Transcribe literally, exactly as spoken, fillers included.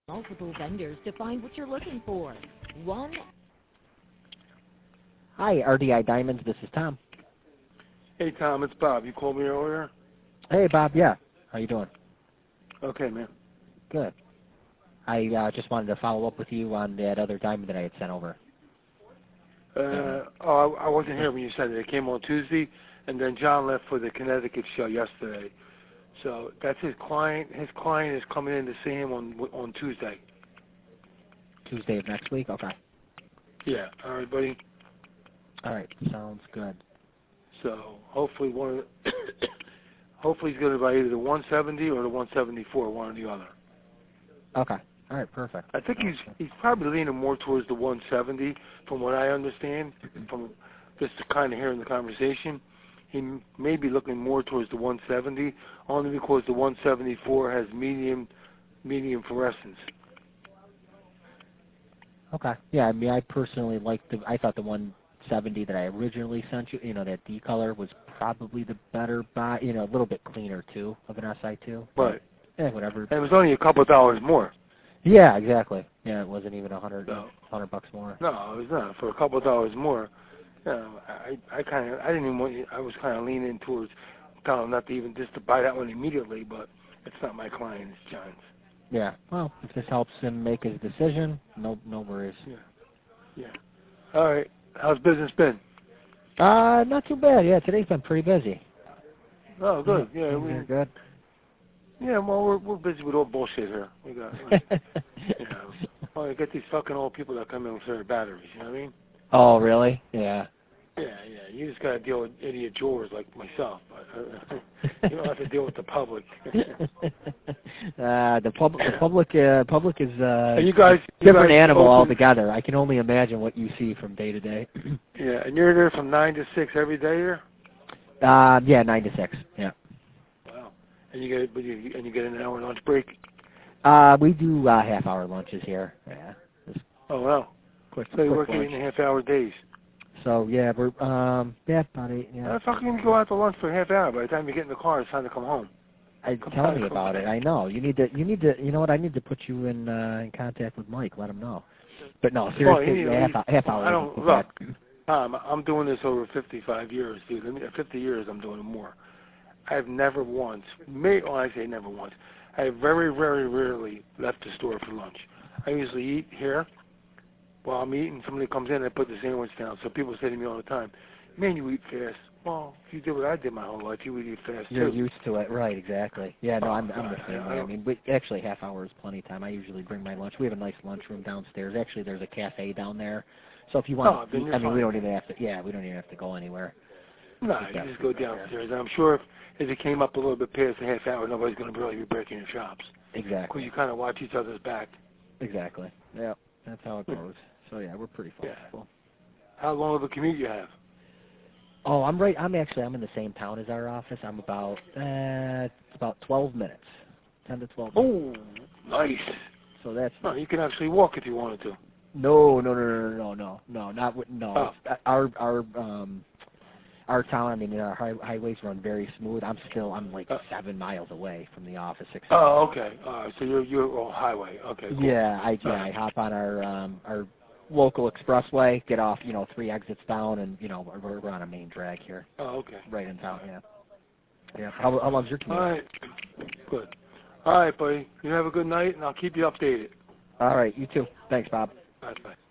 multiple vendors to find what you're looking for. One. Hi, R D I Diamonds. This is Tom. Hey, Tom, it's Bob. You called me earlier? Hey, Bob. Yeah. How you doing? Okay, man. Good. I uh, just wanted to follow up with you on that other diamond that I had sent over. Uh, oh, I, I wasn't here when you said it. It came on Tuesday, and then John left for the Connecticut show yesterday. So that's his client. His client is coming in to see him on on Tuesday. Tuesday of next week? Okay. Yeah. All right, buddy. All right. Sounds good. So hopefully one. Of the hopefully he's going to buy either the one seventy or the one seventy-four, one or the other. Okay. All right. Perfect. I think he's he's probably leaning more towards the one seventy, from what I understand, from just kind of hearing the conversation. He may be looking more towards the one seventy, only because the one seventy-four has medium medium fluorescence. Okay. Yeah. I mean, I personally liked the. I thought the one seventy that I originally sent you, you know, that D color was probably the better buy. You know, a little bit cleaner too of an S I two. Right. Yeah. Whatever. And it was only a couple of dollars more. Yeah. Exactly. Yeah. It wasn't even a hundred. No. Hundred bucks more. No, it was not. For a couple of dollars more. You know, I I kind of I didn't even want you, I was kind of leaning towards telling him not to even just to buy that one immediately, but it's not my client, it's John's. Yeah. Well, if this helps him make his decision, no no worries. Yeah. Yeah. All right. How's business been? Uh, not too bad. Yeah, today's been pretty busy. Oh, good. Yeah, yeah we, we're good. Yeah, well, we're we're busy with all bullshit here. We got, like, you know, well, you get these fucking old people that come in with their batteries. You know what I mean? Oh, really? Yeah. Yeah, yeah. You just gotta deal with idiot jurors like myself, but uh, you don't have to deal with the public. uh, the public, the public, uh, public is uh, you guys, you different guys animal open, altogether. I can only imagine what you see from day to day. Yeah, and you're there from nine to six every day here. Uh, yeah, nine to six. Yeah. Wow. And you get, but you and you get an hour lunch break. Uh, we do uh, half hour lunches here. Yeah. Just Oh wow. quick, So you quick work lunch. eight and a half hour days. So yeah, we're um, yeah, about eight. Yeah. How the fuck can you go out to lunch for a half hour? By the time you get in the car, it's time to come home. I Come tell on, me come about on. it. I know. You need to. You need to. You know what? I need to put you in uh, in contact with Mike. Let him know. But no, seriously, Well, yeah, he, half, half hour. I don't isn't too look. bad. Tom, I'm doing this over fifty-five years, dude. I mean, fifty years, I'm doing it more. I've never once, may, well, I say never once. I have very, very rarely left the store for lunch. I usually eat here. While I'm eating, somebody comes in and I put the sandwich down. So people say to me all the time, "Man, you eat fast." Well, if you did what I did my whole life, you would eat fast You're too. used to it, right? Exactly. Yeah, no, I'm, I'm the I- same I way. I don't- mean, we, actually, half hour is plenty of time. I usually bring my lunch. We have a nice lunchroom downstairs. Actually, there's a cafe down there. So if you want, Oh, then to, you're I mean, fine. we don't even have to. Yeah, we don't even have to go anywhere. No, Just you that just go food right there. downstairs. And I'm sure if, if it came up a little bit past the half hour, nobody's going to really be breaking your chops. Because Exactly. you kind of watch each other's back. Exactly. Yeah, that's how it goes. So yeah, we're pretty flexible. How long of a commute you have? Oh, I'm right. I'm actually I'm in the same town as our office. I'm about uh, it's about twelve minutes, ten to twelve minutes. Oh, nice. So that's No, you can actually walk if you wanted to. no, no, no, no, no, no, no, not with, no. Oh. It's, our our um our town. I mean, our high, highways run very smooth. I'm still I'm like Uh, seven miles away from the office. Six Oh, okay. All right. So you're you're on highway. Okay. Cool. Yeah, I yeah All I right. hop on our um our local expressway, get off, you know, three exits down, and you know we're, we're on a main drag here, Oh, okay. right in town. Yeah. Yeah. How how long's your commute? All right. Good. All right, buddy. You have a good night, and I'll keep you updated. All right. You too. Thanks, Bob. All right. Bye.